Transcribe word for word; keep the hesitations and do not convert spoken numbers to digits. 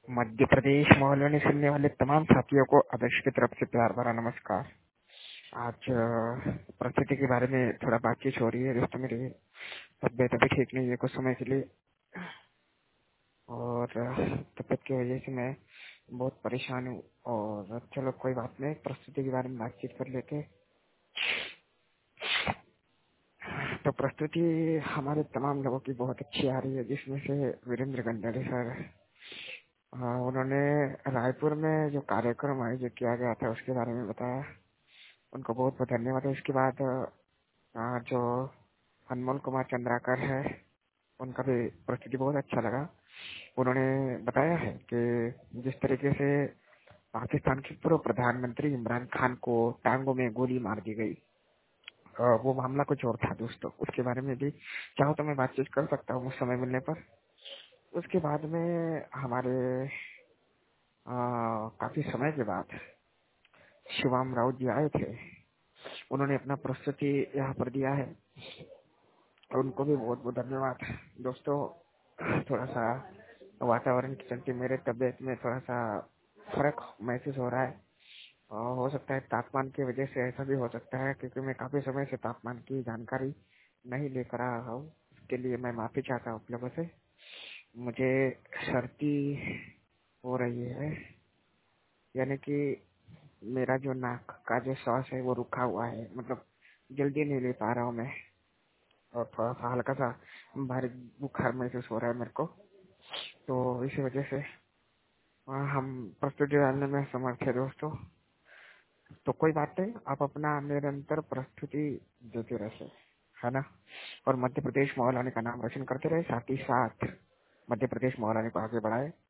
मध्य प्रदेश मोहल्लों ने सुनने वाले तमाम साथियों को आदर्श की तरफ से प्यार भरा नमस्कार। आज अ, प्रकृति के बारे में थोड़ा बातचीत हो रही है दोस्तों। मेरी तबीयत अभी ठीक नहीं है कुछ समय के लिए, और अ, तबीयत की वजह से मैं बहुत परेशान हूँ। और चलो कोई बात नहीं, प्रस्तुति के बारे में बातचीत कर लेते हैं। तो प्रस्तुति हमारे तमाम लोगों की बहुत अच्छी आ रही है, जिसमें से वीरेंद्र गंडारी सर, अ, उन्होंने रायपुर में जो कार्यक्रम आयोजित किया गया था उसके बारे में बताया। उनको बहुत बहुत धन्यवाद है। इसके बाद अ, जो अनमोल कुमार चंद्राकर है, उनका भी प्रस्तुति बहुत अच्छा लगा। उन्होंने बताया है कि जिस तरीके से पाकिस्तान के पूर्व प्रधानमंत्री इमरान खान को टांगों में गोली मार दी गई, अ, वो मामला कुछ और था दोस्तों। उसके बारे में भी चाहो तो मैं बातचीत कर सकता हूँ उस समय मिलने पर। उसके बाद में हमारे अ, काफी समय के बाद शिवाम राउत जी आए थे। उन्होंने अपना प्रस्तुति यहाँ पर दिया है, उनको भी बहुत बहुत धन्यवाद दोस्तों। थोड़ा सा वातावरण के चलते मेरे तबीयत में थोड़ा सा फर्क महसूस हो रहा है, और हो सकता है तापमान की वजह से ऐसा भी हो सकता है, क्योंकि मैं काफी समय से तापमान की जानकारी नहीं लेकर आ रहा हूँ। इसके लिए मैं माफी चाहता हूँ आप लोगों से। मुझे सर्दी हो रही है, यानी कि मेरा जो नाक का जो सांस है वो रुका हुआ है, मतलब जल्दी नहीं ले पा रहा हूँ मैं। और थोड़ा सा हल्का सा भारी बुखार महसूस हो रहा है मेरे को, तो इसी वजह से आ, हम प्रस्तुति डालने में समर्थ है दोस्तों। तो कोई बात नहीं, आप अपना निरंतर प्रस्तुति देते रहे, है ना। और मध्य प्रदेश मौलाना का नाम रोशन करते रहे, साथ ही साथ मध्य प्रदेश मौलाना को आगे बढ़ाए।